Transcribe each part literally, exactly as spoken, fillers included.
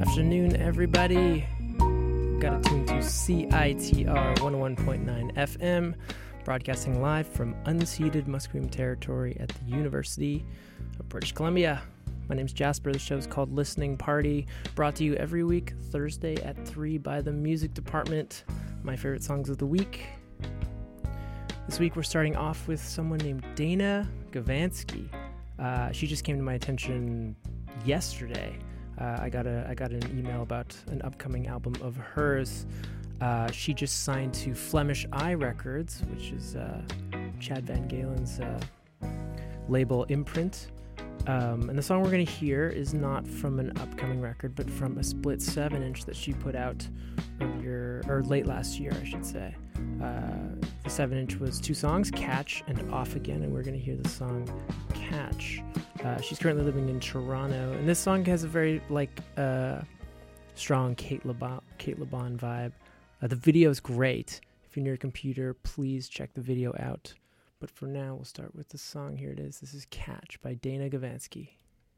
afternoon, everybody. Got to tune to C I T R one oh one point nine F M, broadcasting live from unceded Musqueam territory at the University of British Columbia. My name's Jasper. The show's called Listening Party, brought to you every week, Thursday at three by the Music Department. My favorite songs of the week. This week we're starting off with someone named Dana Gavansky. Uh, she just came to my attention yesterday. Uh, I got a I got an email about an upcoming album of hers. Uh, she just signed to Flemish Eye Records, which is uh, Chad Van Galen's uh, label imprint. Um, and the song we're going to hear is not from an upcoming record, but from a split seven inch that she put out earlier, or late last year, I should say. Uh, the seven inch was two songs, Catch and Off Again, and we're going to hear the song Catch. Uh, she's currently living in Toronto, and this song has a very like uh, strong Kate LeBon, Kate LeBon vibe. Uh, the video is great. If you're near a computer, please check the video out. But for now, we'll start with the song. Here it is. This is Catch by Dana Gavansky.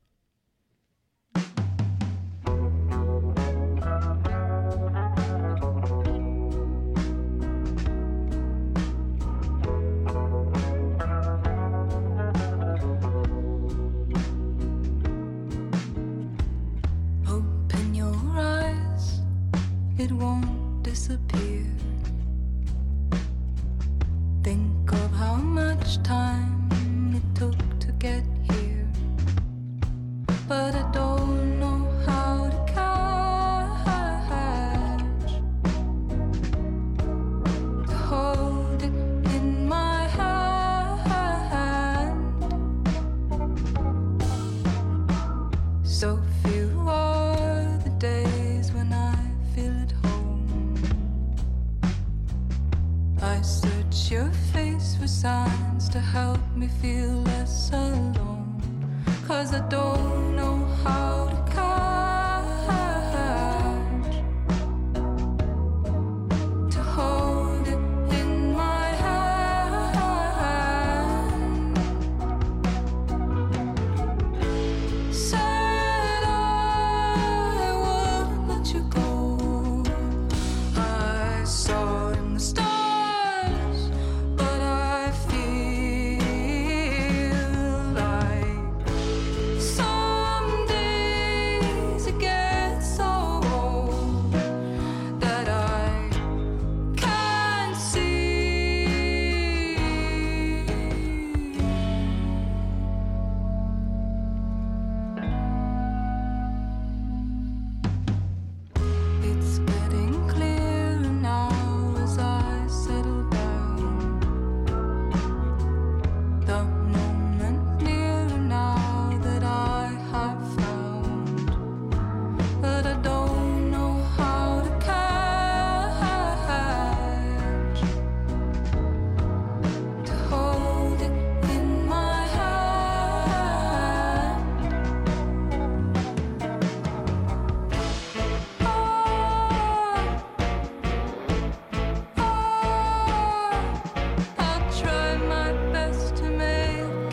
Open your eyes, it won't disappear. Think of how much time it took to get here, but I don't know how to catch, to hold it in my hand. So few are the days when I feel at home. I search your face for signs to help me feel less alone, 'cause I don't know how to catch, to hold it in my hand. Said I wouldn't let you go. I saw in the stars, but I feel like some days it gets so old that I can't see. It's getting clearer now as I settle down. The moment nearer now that I have found, but I don't know how to catch, to hold it in my hand. Oh, oh, I'll try my best to make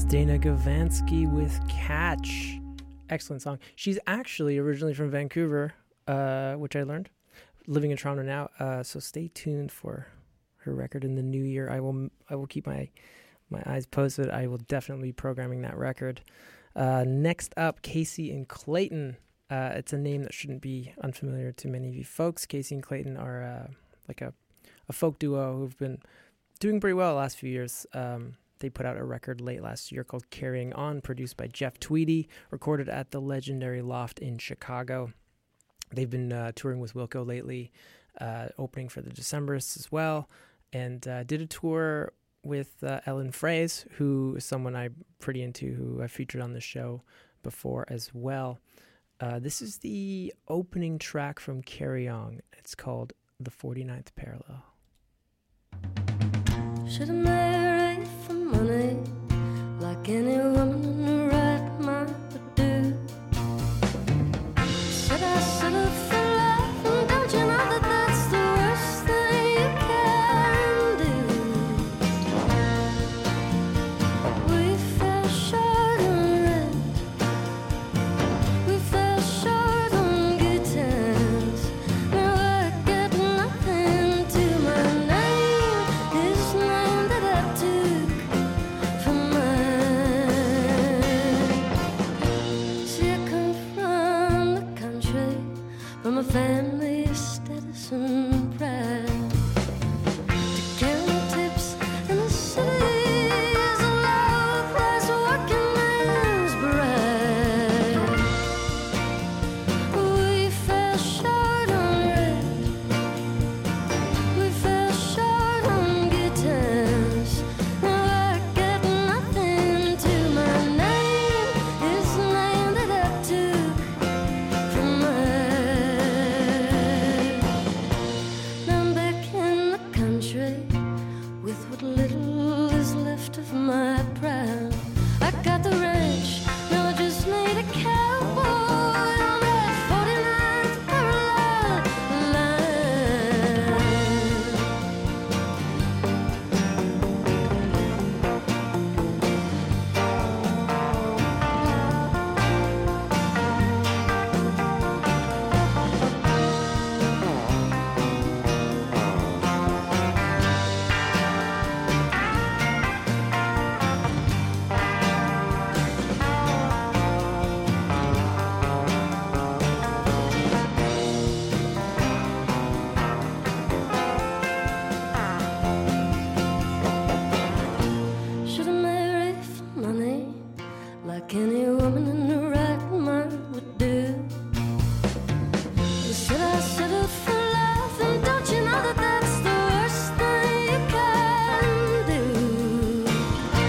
Dana Gavansky with Catch. Excellent song. She's actually originally from Vancouver, uh, which I learned, living in Toronto now. Uh, so stay tuned for her record in the new year. I will I will keep my, my eyes posted. I will definitely be programming that record. Uh, next up, Casey and Clayton. Uh, it's a name that shouldn't be unfamiliar to many of you folks. Casey and Clayton are uh, like a, a folk duo who've been doing pretty well the last few years. Um, They put out a record late last year called Carrying On, produced by Jeff Tweedy, recorded at the legendary Loft in Chicago. They've been uh, touring with Wilco lately, uh, opening for the Decemberists as well, and uh, did a tour with uh, Ellen Fraze, who is someone I'm pretty into, who I featured on the show before as well. Uh, this is the opening track from Carry On. It's called The forty-ninth Parallel. Should have married for money, like any woman in her right mind would do. Should I settle for love? And don't you know that that's the worst thing you can do? We fell short on rent, we fell short on good times. Now I got nothing to my name, this name that I took from mine. See, I come from the country, from a family of status and pride. To count tips in the city is a low-class working man's bride. We fell short on rent, we fell short on good times. Now I got nothing to my name, this name that I took from mine. Now I'm back in the country with what little is left of my pride. I got the ranch, now I just need a cowboy on that forty-ninth parallel line. Should have married for money, like any woman in her right mind would do. Should I settle for love? And don't you know that that's the worst thing you can do?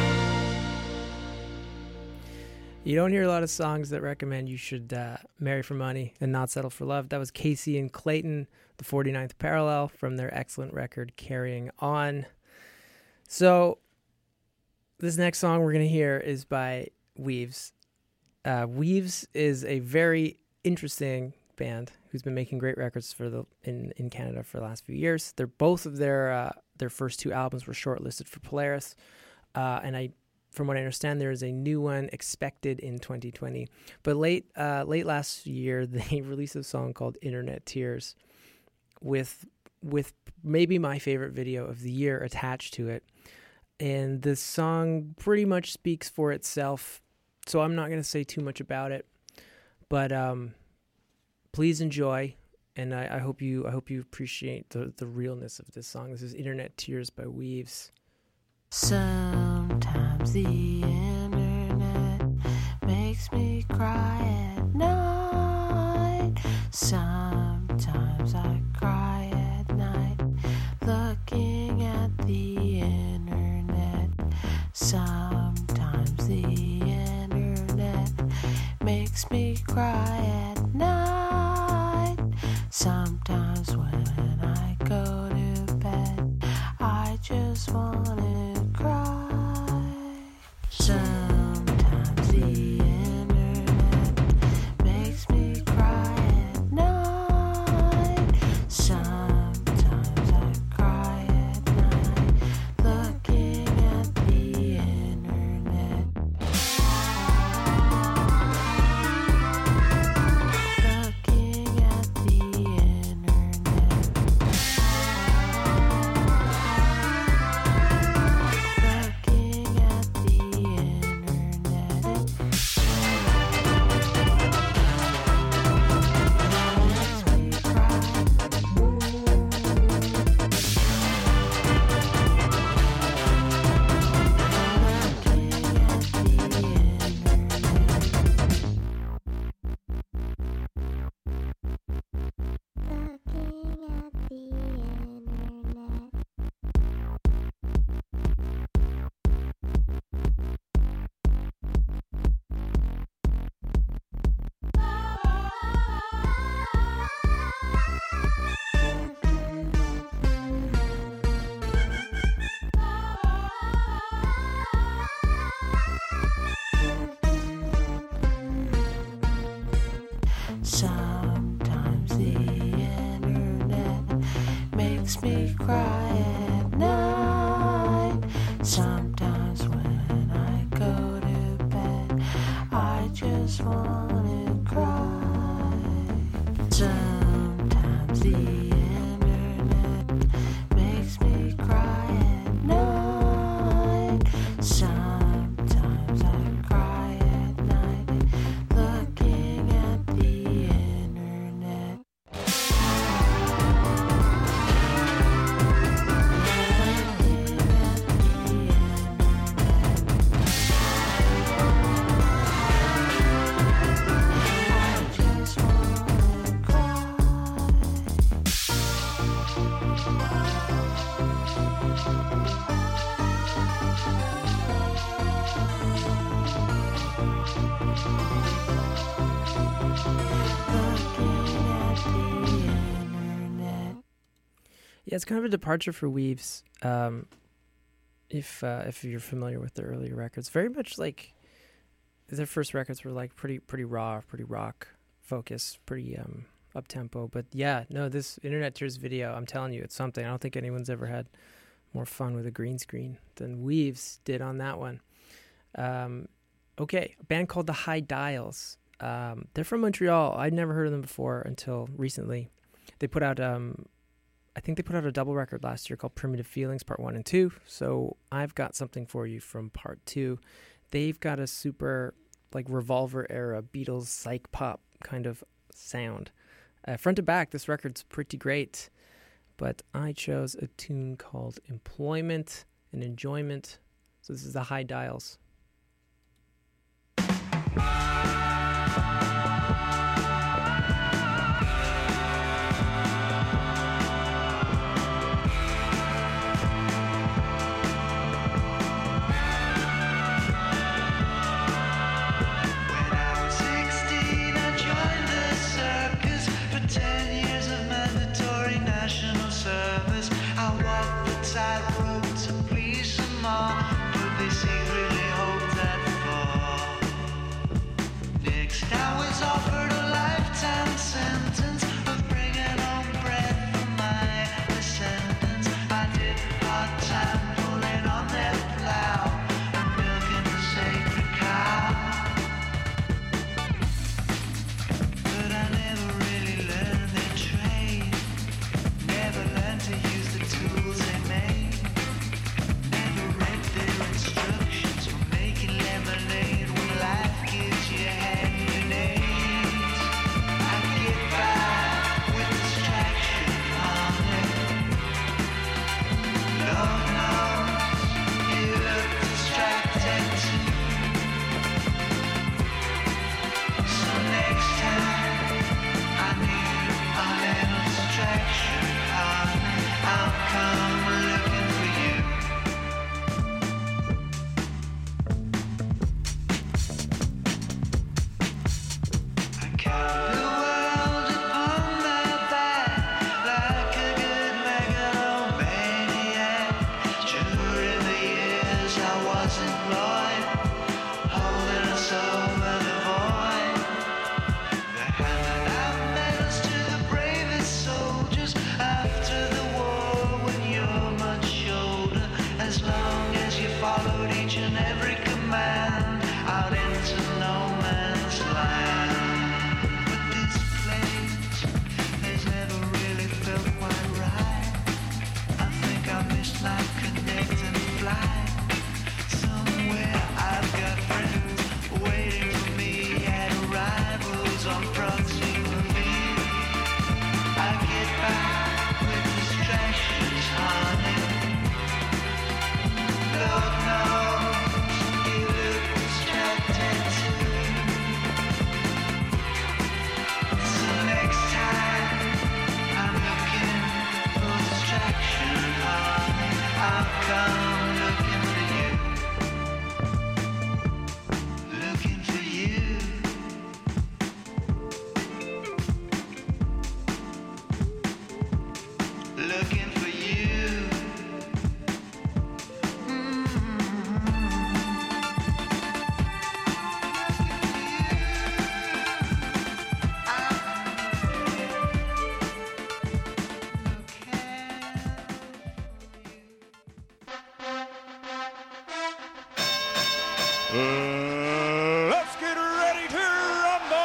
You don't hear a lot of songs that recommend you should uh, marry for money and not settle for love. That was Casey and Clayton, The forty-ninth Parallel, from their excellent record Carrying On. So this next song we're going to hear is by Weaves. Uh, Weaves is a very interesting band who's been making great records for the in, in Canada for the last few years. They're both of their uh, their first two albums were shortlisted for Polaris, uh, and I, from what I understand, there is a new one expected in twenty twenty. But late uh, late last year, they released a song called "Internet Tears," with with maybe my favorite video of the year attached to it. And this song pretty much speaks for itself, so I'm not going to say too much about it. But um, please enjoy, and I, I hope you I hope you appreciate the, the realness of this song. This is "Internet Tears" by Weaves. Sometimes the internet makes me cry at night. Sometimes I cry at night looking at the internet. Sometimes the internet makes me cry at night. Sometimes when I go to bed, I just wanna cry. Sometimes the internet makes me cry at night. Sometimes I cry at night looking at the internet. makes me cry at night. Sometimes when I go to bed, I just wanna cry. Sometimes the internet makes me cry at night. Sometimes I cry at night looking at the internet. Yeah, it's kind of a departure for Weaves. Um, if uh, if you're familiar with their earlier records, very much like their first records were like pretty pretty raw, pretty rock focused, pretty um, up tempo. But yeah, no, this Internet Tears video, I'm telling you, it's something. I don't think anyone's ever had more fun with a green screen than Weaves did on that one. Um, okay, a band called the High Dials. Um, they're from Montreal. I'd never heard of them before until recently. They put out um, I think they put out a double record last year called Primitive Feelings Part one and two. So I've got something for you from Part two. They've got a super like Revolver era Beatles psych pop kind of sound. Uh, front to back, this record's pretty great. But I chose a tune called Employment and Enjoyment. So this is the High Dials. But I never really learned that Uh, let's get ready to rumble!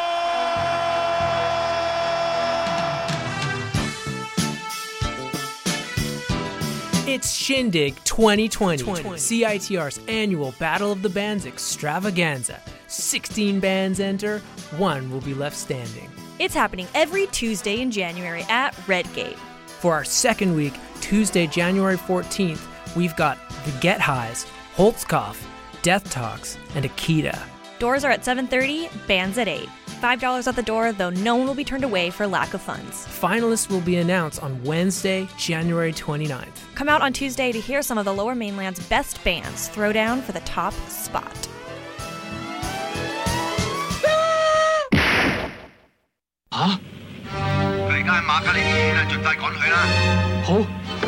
It's Shindig twenty twenty, C I T R's annual Battle of the Bands extravaganza. sixteen bands enter, one will be left standing. It's happening every Tuesday in January at Redgate. For our second week, Tuesday, January fourteenth, we've got The Get Highs, Holtzkopf, Death Talks, and Akita. Doors are at seven thirty, bands at eight. five dollars at the door, though no one will be turned away for lack of funds. Finalists will be announced on Wednesday, January twenty-ninth. Come out on Tuesday to hear some of the Lower Mainland's best bands throw down for the top spot. Huh? 佢而家喺馬加利醫院啊，盡快趕佢啦！好。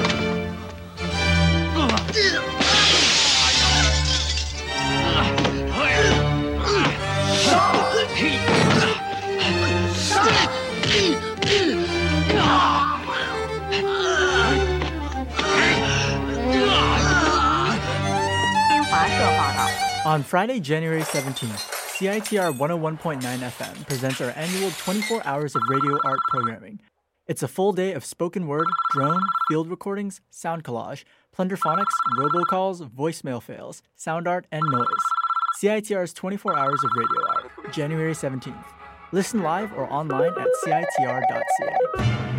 On Friday, January seventeenth, C I T R one oh one point nine F M presents our annual twenty-four hours of radio art programming. It's a full day of spoken word, drone, field recordings, sound collage, plunderphonics, robocalls, voicemail fails, sound art, and noise. C I T R's twenty-four hours of radio art, January seventeenth. Listen live or online at C I T R dot C A.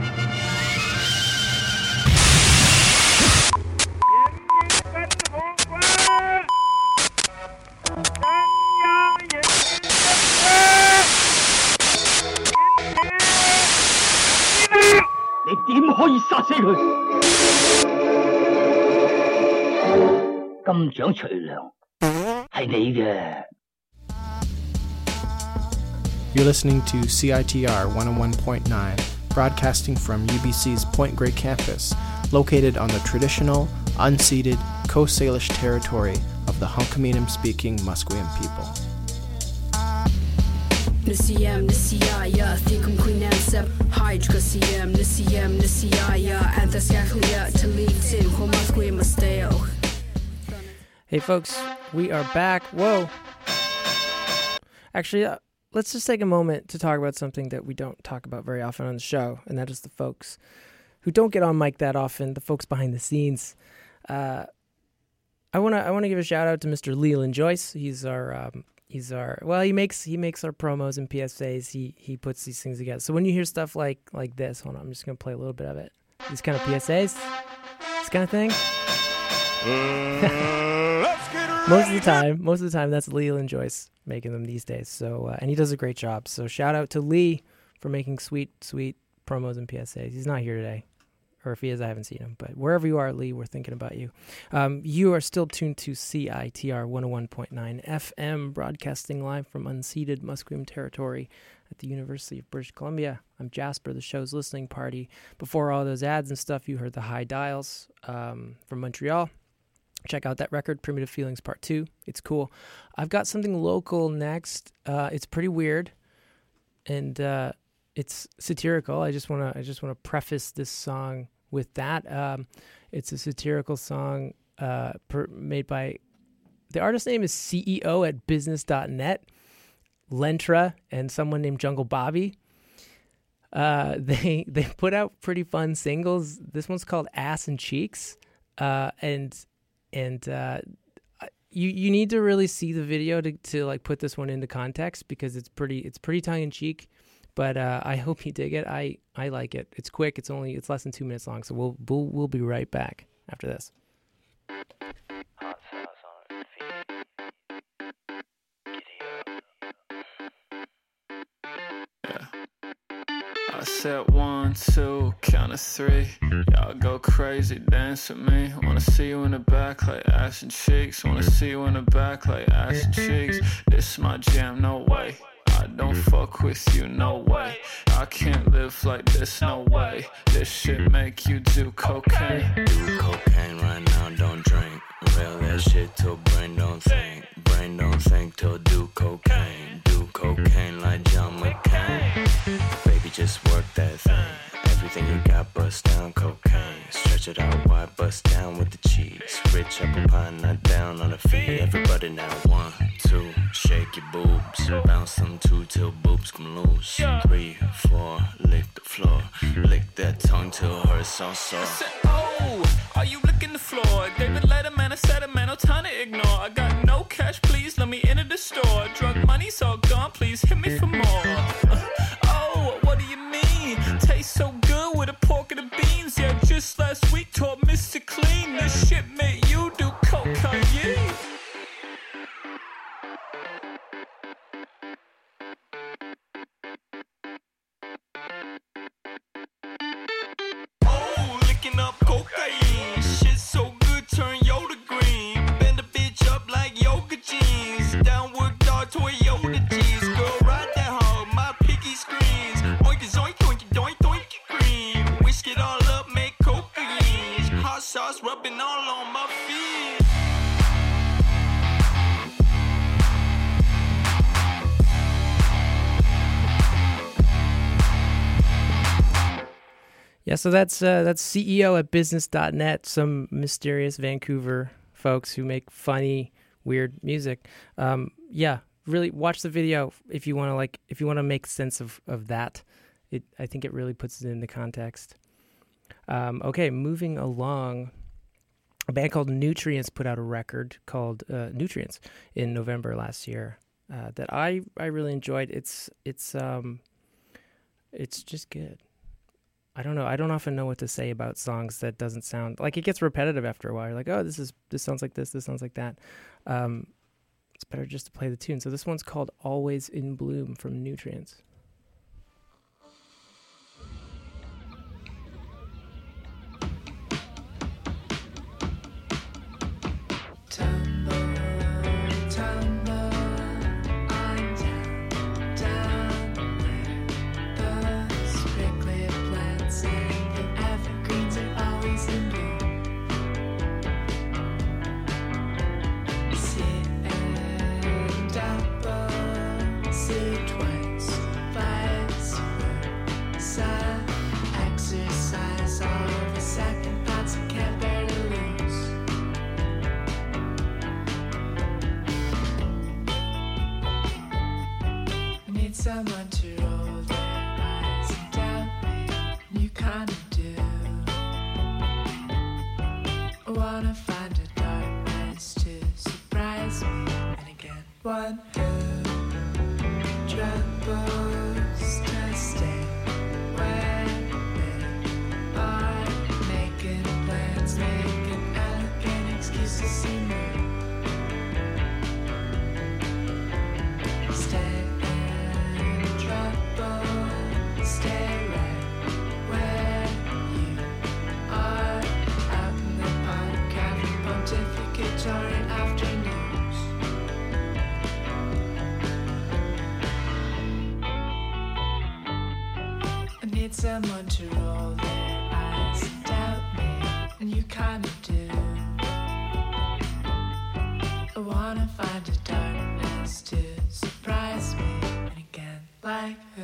You're listening to C I T R one oh one point nine, broadcasting from U B C's Point Grey campus, located on the traditional, unceded Coast Salish territory of the Hunkaminam-speaking Musqueam people. Nisiyam nisiyaya thikum quinansep hydra siyam nisiyam nisiyaya anthasyakhlia talitin homasque masteo. Hey folks, we are back. Whoa. Actually, uh, let's just take a moment to talk about something that we don't talk about very often on the show, and that is the folks who don't get on mic that often, the folks behind the scenes. Uh, I want to I want to give a shout out to Mister Leland Joyce. He's our um, He's our well. He makes he makes our promos and P S As. He he puts these things together. So when you hear stuff like like this, hold on, I'm just gonna play a little bit of it. These kind of P S As, this kind of thing. Uh, let's get ready. Most of the time, most of the time, that's Leland Joyce making them these days. So uh, and he does a great job. So shout out to Lee for making sweet sweet promos and P S As. He's not here today. Or if he is, I haven't seen him. But wherever you are, Lee, we're thinking about you. Um, you are still tuned to C I T R one oh one point nine F M, broadcasting live from unceded Musqueam territory at the University of British Columbia. I'm Jasper, the show's listening party. Before all those ads and stuff, you heard the High Dials um, from Montreal. Check out that record, Primitive Feelings Part two. It's cool. I've got something local next. Uh, it's pretty weird. And... Uh, It's satirical. I just want to. I just want to preface this song with that. Um, it's a satirical song uh, per, made by the artist's name is C E O at business dot net, Lentra, and someone named Jungle Bobby. Uh, they they put out pretty fun singles. This one's called Ass and Cheeks, uh, and and uh, you you need to really see the video to to like put this one into context because it's pretty it's pretty tongue in cheek. But uh, I hope you dig it. I, I like it. It's quick. It's only it's less than two minutes long. So we'll we'll we'll be right back after this. Yeah. I said one, two, count of three. Y'all go crazy, dance with me. Wanna see you in the back like ass and cheeks. Wanna see you in the back like ass and cheeks. This is my jam, no way. I don't fuck with you, no way. I can't live like this, no way. This shit make you do cocaine. Do cocaine right now, don't drink. Real that shit till brain don't think. Brain don't think till do cocaine. Do cocaine like John McCain. Baby, just work that thing. Everything you got, bust down cocaine. Stretch it out wide, bust down with the cheese. Rich apple pie, not down on the feet. Everybody now, one, two, shake your boobs. Bounce them two till boobs come loose. Three, four, lick the floor. Lick that tongue till it hurts so sore. I said, oh, are you licking the floor? David Letterman, I said it, man, no time to ignore. I got no cash, please, let me enter the store. Drug money's all gone, please hit me for more. Uh, oh, what do you mean? Tastes so good with a pork and the beans. Yeah, just last week taught Mister Clean. This shit made you do cocaine. Oh, licking up cocaine. Shit so good, turn Yoda green. Bend a bitch up like yoga jeans. Downward dog, Toyota G's. Girl, ride that hog, my picky screens. Oink it, zoink, oink it, doink, doink it, green. Whisk it all up, make cocaine. Hot sauce rubbing all on my feet. Yeah, so that's uh, that's C E O at business dot net, some mysterious Vancouver folks who make funny, weird music. Um, yeah, really watch the video if you want to like if you want to make sense of, of that. It I think it really puts it into context. Um, okay, moving along. A band called Nutrients put out a record called uh, Nutrients in November last year uh, that I, I really enjoyed. It's it's um it's just good. I don't know. I don't often know what to say about songs that doesn't sound like it gets repetitive after a while. You're like, oh, this is this sounds like this. This sounds like that. Um, it's better just to play the tune. So this one's called "Always in Bloom" from Nutrients. Someone to roll their eyes and doubt me, you kinda do. I wanna find a darkness to surprise me, and again, one who troubles to stay where they are, making plans, making elegant excuses seem real. Stay. Stay right where you are, out in the park, having pontificatory afternoons. I need someone to roll their eyes and doubt me, and you kinda do. I wanna find a darkness to surprise me, and again, like who?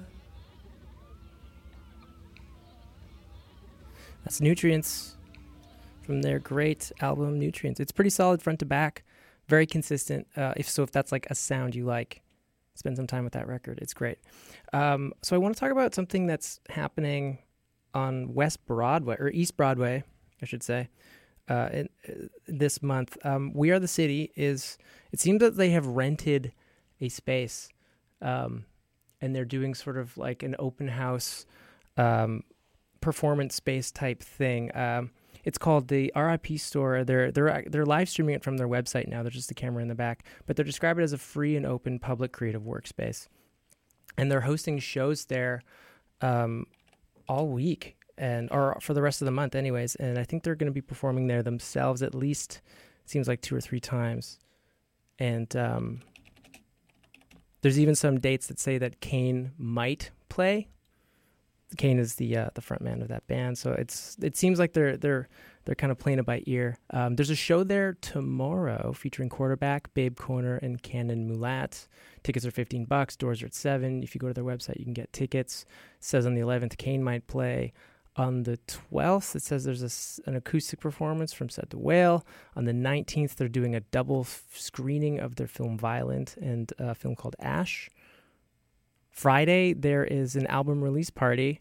That's Nutrients from their great album Nutrients. It's pretty solid front to back, very consistent. Uh, if so, if that's like a sound you like, spend some time with that record. It's great. Um, so I want to talk about something that's happening on West Broadway, or East Broadway, I should say, uh, in, uh, this month. Um, We Are the City is, it seems that they have rented a space, um, and they're doing sort of like an open house um performance space type thing. Um, it's called the R I P Store. They're they're they're live streaming it from their website now. There's just a camera in the back, but they're describing it as a free and open public creative workspace, and they're hosting shows there um, all week and or for the rest of the month, anyways. And I think they're going to be performing there themselves at least, seems like two or three times. And um, there's even some dates that say that Kane might play Kane is the uh, the front man of that band. So it's it seems like they're they're they're kind of playing it by ear. Um, there's a show there tomorrow featuring Quarterback, Babe Corner, and Canon Mulat. Tickets are fifteen bucks. Doors are at seven. If you go to their website, you can get tickets. It says on the eleventh, Kane might play. On the twelfth, it says there's a, an acoustic performance from Set to Whale. On the nineteenth, they're doing a double f- screening of their film Violent and a film called Ash. Friday, there is an album release party,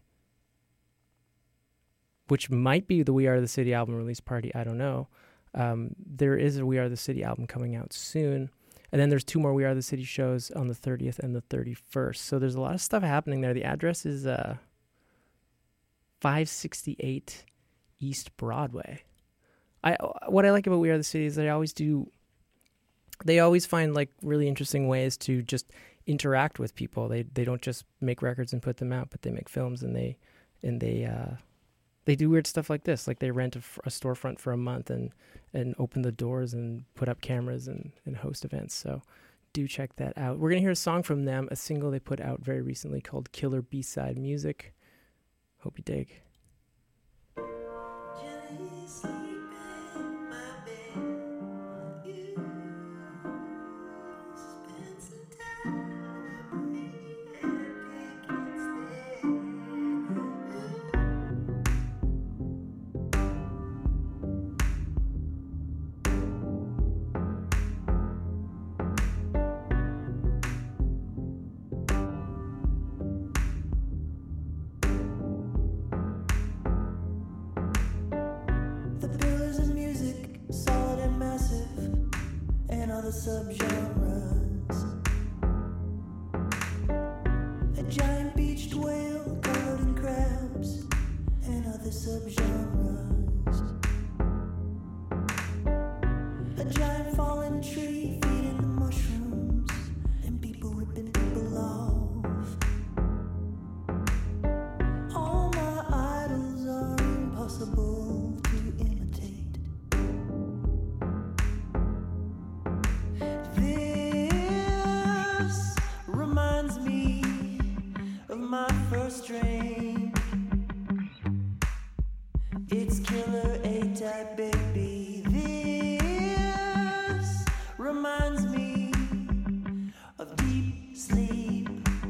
which might be the We Are the City album release party. I don't know. Um, there is a We Are the City album coming out soon. And then there's two more We Are the City shows on the thirtieth and the thirty-first. So there's a lot of stuff happening there. The address is uh, five sixty-eight East Broadway. I What I like about We Are the City is they always do, they always find like really interesting ways to just interact with people. They they don't just make records and put them out, but they make films and they and they uh, they do weird stuff like this. Like they rent a, a storefront for a month and and open the doors and put up cameras and, and host events. So do check that out. We're gonna hear a song from them, a single they put out very recently called Killer B-Side Music. Hope you dig. Subgenres. A giant beached whale covered in crabs and other subgenres. A giant fallen tree feeding the mushrooms and people ripping people off. All my idols are impossible to imitate. First drink, it's killer A-type, baby. This reminds me of deep sleep,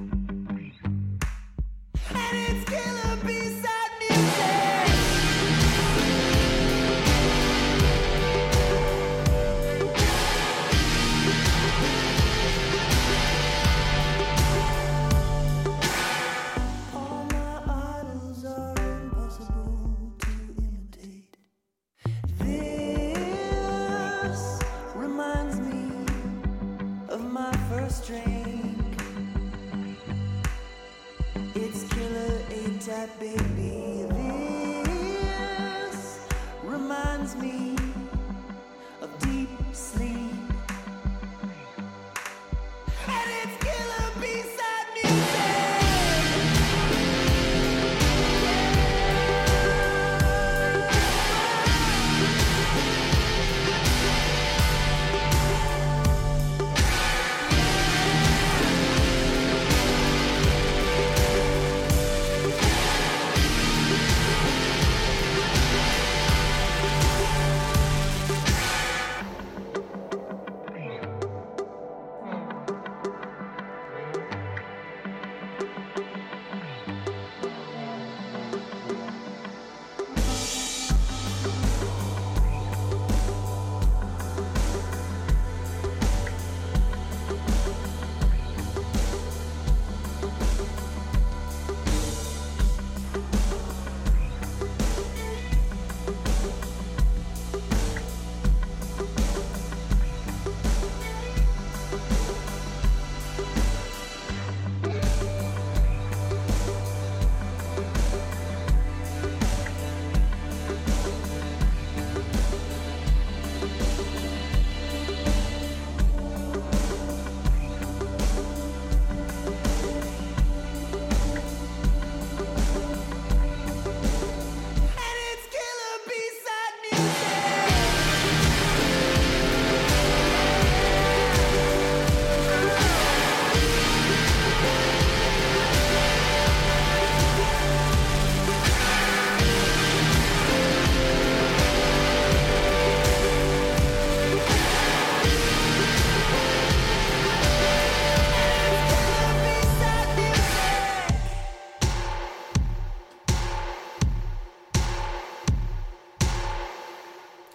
and it's killer B-side music. Baby, this reminds me of deep sleep, and it's killer B-side music.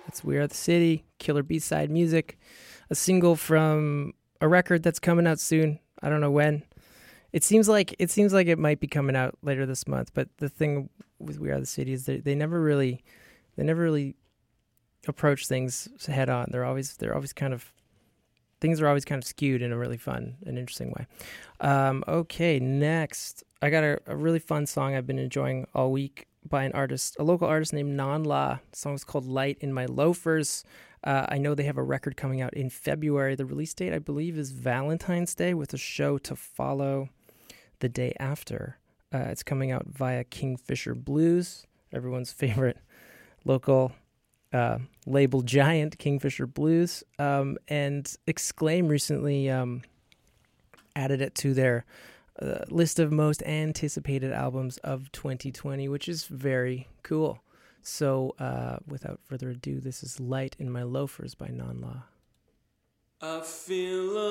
It's We Are the City, killer B-side music, a single from a record that's coming out soon. I don't know when. It seems like it seems like it might be coming out later this month, but the thing with We Are the City is they, they never really they never really approach things head on. They're always they're always kind of things are always kind of skewed in a really fun and interesting way. Um, okay, next I got a, a really fun song I've been enjoying all week by an artist, a local artist named Non La. The song is called Light in My Loafers. Uh, I know they have a record coming out in February. The release date, I believe, is Valentine's Day with a show to follow the day after. Uh, it's coming out via Kingfisher Blues, everyone's favorite local uh, label giant, Kingfisher Blues. Um, and Exclaim recently um, added it to their uh, list of most anticipated albums of twenty twenty, which is very cool. So uh, without further ado, this is Light in My Loafers by Non La. I feel a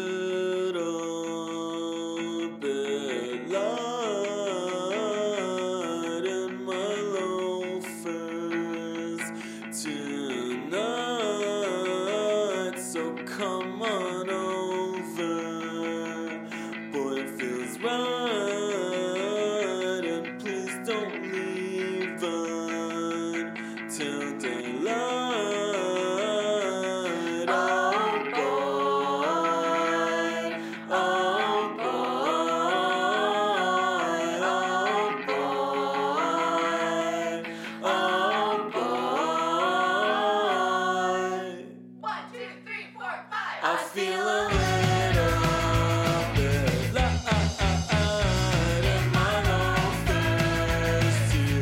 little bit light in my loafers tonight, so come on over. Boy, it feels right, and please don't leave until daylight. Tonight,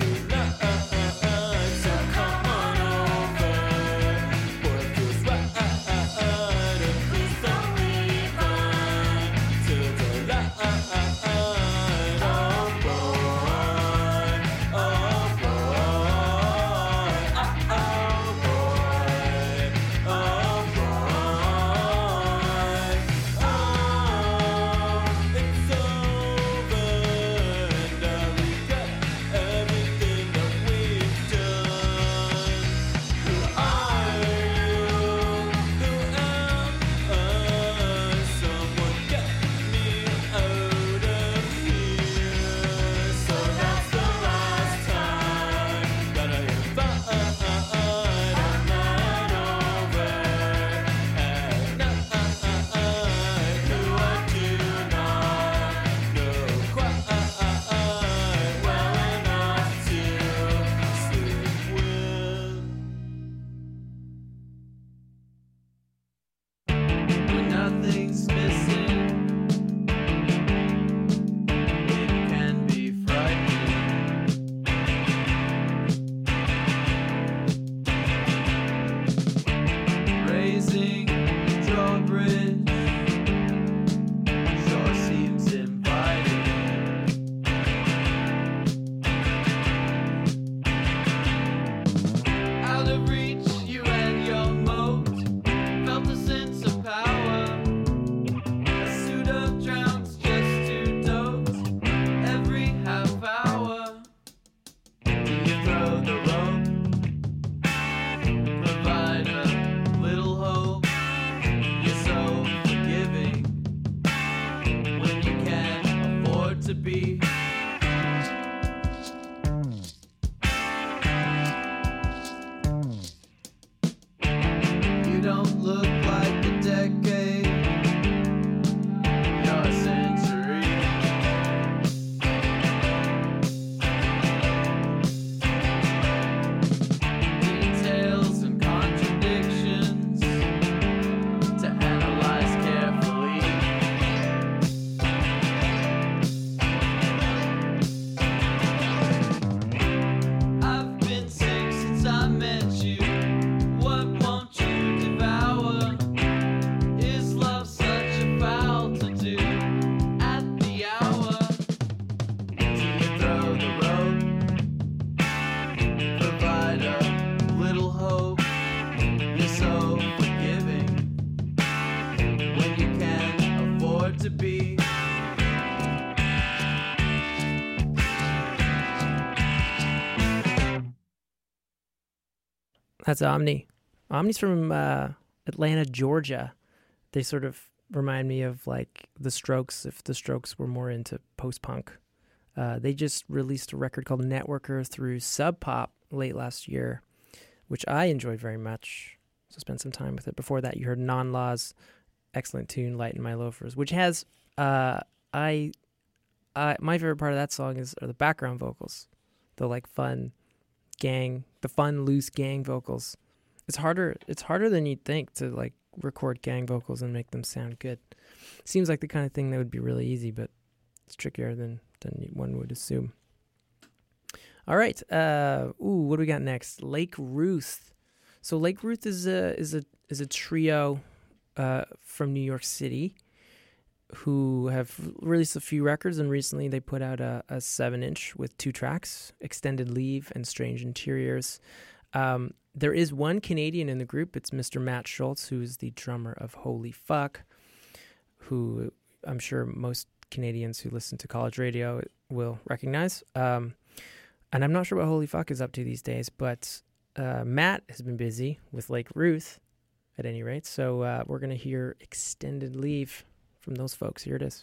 That's Omni. Omni's from uh, Atlanta, Georgia. They sort of remind me of like the Strokes, if the Strokes were more into post-punk. Uh, they just released a record called Networker through Sub Pop late last year, which I enjoyed very much. So spent some time with it. Before that, you heard Non-Law's excellent tune, Lighten My Loafers, which has, uh, I, I, my favorite part of that song is are the background vocals, the like fun gang, the fun, loose gang vocals. It's harder, it's harder than you'd think to like record gang vocals and make them sound good. Seems like the kind of thing that would be really easy, but it's trickier than, than one would assume. All right. Uh, ooh, what do we got next? Lake Ruth. So Lake Ruth is a is a is a trio uh, from New York City who have released a few records, and recently they put out a, a seven inch with two tracks, Extended Leave and Strange Interiors. Um, there is one Canadian in the group. It's Mister Matt Schultz, who is the drummer of Holy Fuck, who I'm sure most Canadians who listen to college radio will recognize. Um, and I'm not sure what Holy Fuck is up to these days, but uh, Matt has been busy with Lake Ruth at any rate. So uh, we're going to hear Extended Leave from those folks. Here it is.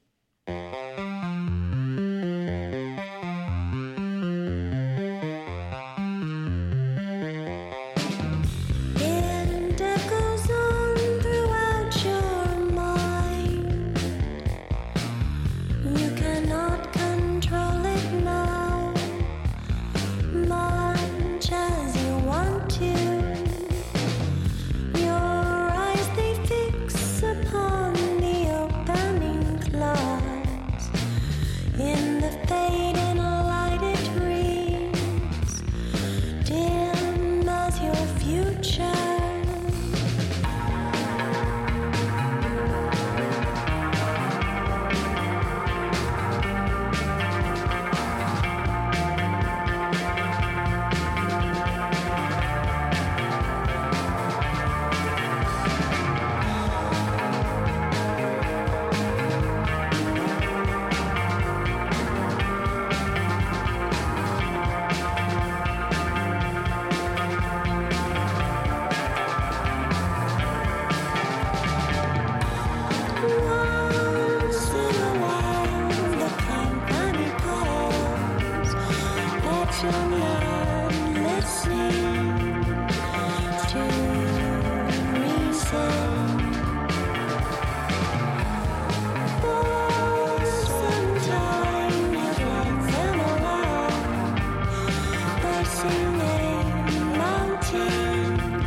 It echoes on throughout your mind. You cannot control it now, much as you want to. Your eyes, they fix upon the opening claws. In the fading light it reads, dim as your future. Once in a while, the company calls, but you're not listening to reason. For some time, you've let them alone. They're singing mountain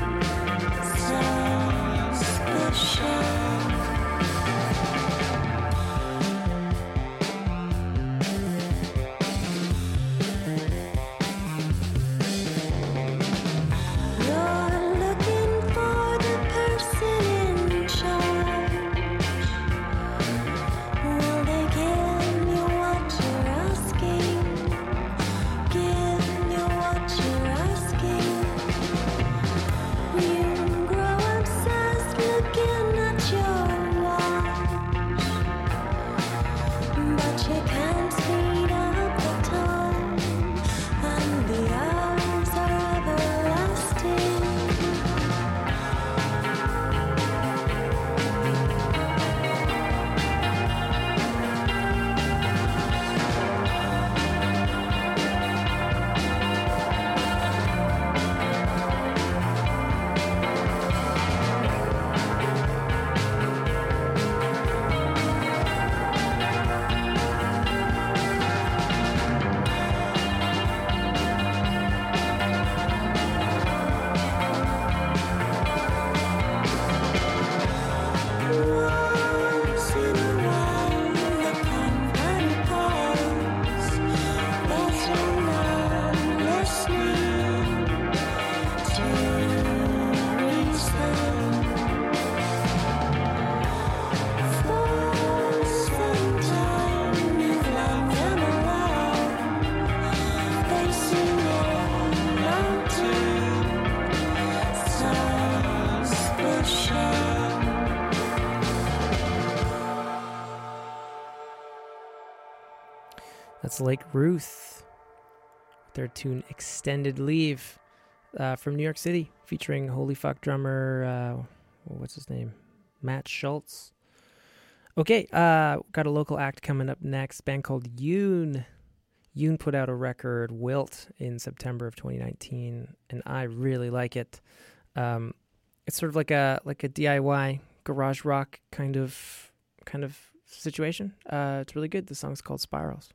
suspicion. You're looking for the person in charge. Will they give you what you're asking? Give you what you're asking? You grow obsessed looking at your watch, but you can't speed up the time, and the hours are everlasting. Once in a while, the company calls, but you're not listening to reason. For some time, you've let them alone. They sing a mountain suspicion. That's Lake Ruth with their tune Extended Leave. uh, from New York City, featuring Holy Fuck drummer, uh, what's his name? Matt Schultz. Okay, uh, got a local act coming up next, band called Yoon. Yoon put out a record, Wilt, in September of twenty nineteen, and I really like it. Um, it's sort of like a like a D I Y garage rock kind of kind of situation. Uh, it's really good. The song's called Spirals.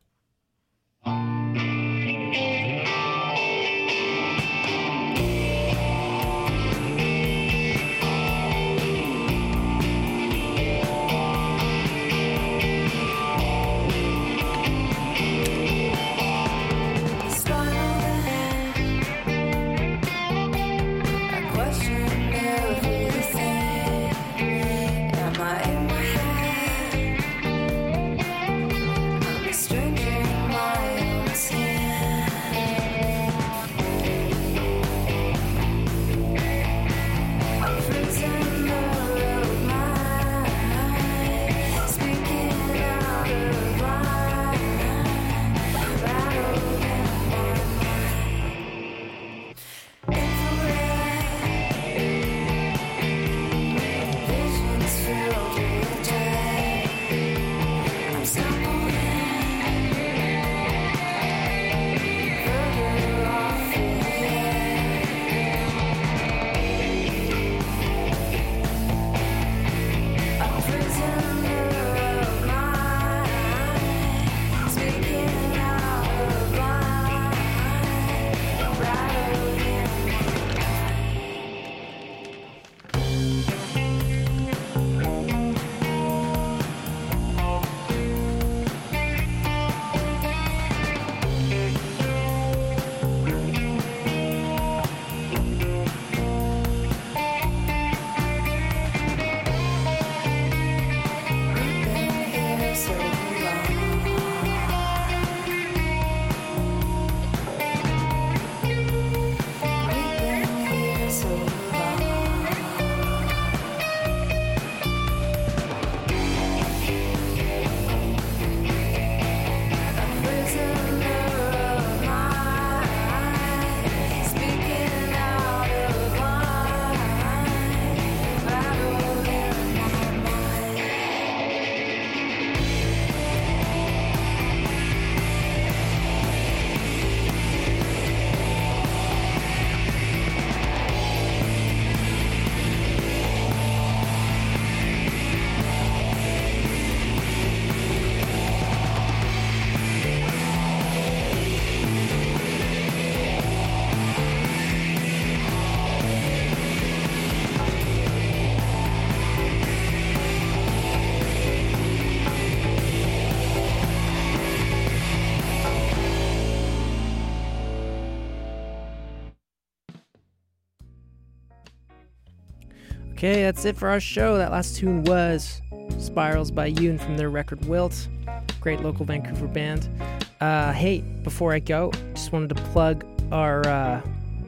Okay, that's it for our show. That last tune was Spirals by Yoon from their record Wilt. Great local Vancouver band. Uh, hey, before I go, just wanted to plug our, uh,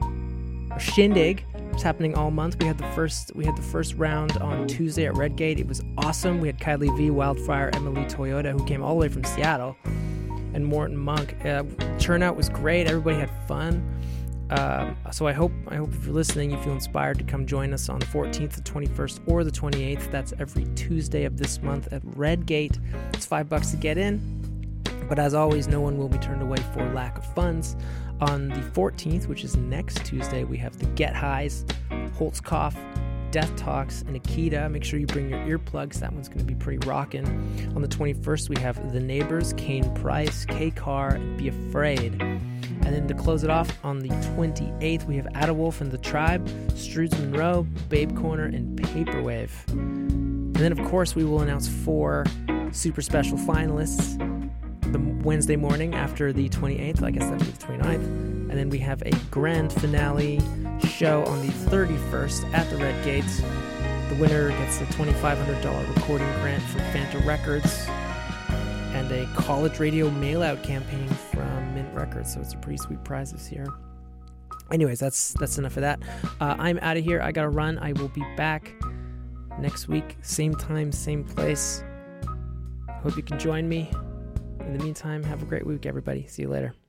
our shindig. It's happening all month. We had the first we had the first round on Tuesday at Redgate. It was awesome. We had Kylie V, Wildfire, Emily Toyota, who came all the way from Seattle, and Morton Monk. Uh, turnout was great. Everybody had fun. Uh, so I hope I hope if you're listening, you feel inspired to come join us on the fourteenth, the twenty-first, or the twenty-eighth. That's every Tuesday of this month at Redgate. It's five bucks to get in. But as always, no one will be turned away for lack of funds. On the fourteenth, which is next Tuesday, we have the Get Highs, Holtzkopf, Death Talks, and Akita. Make sure you bring your earplugs. That one's going to be pretty rockin'. On the twenty-first, we have The Neighbors, Kane Price, K-Car, and Be Afraid. And then to close it off, on the twenty-eighth, we have Adawolf and the Tribe, Strudes Monroe, Babe Corner, and Paperwave. And then, of course, we will announce four super special finalists the Wednesday morning after the twenty-eighth. I guess that would be the twenty-ninth. And then we have a grand finale show on the thirty-first at the Red Gates. The winner gets a twenty-five hundred dollars recording grant from Fanta Records and a college radio mail-out campaign from Mint Records. So it's a pretty sweet prize this year. Anyways, that's that's enough of that. Uh, I'm out of here. I gotta run. I will be back next week. Same time, same place. Hope you can join me. In the meantime, have a great week, everybody. See you later.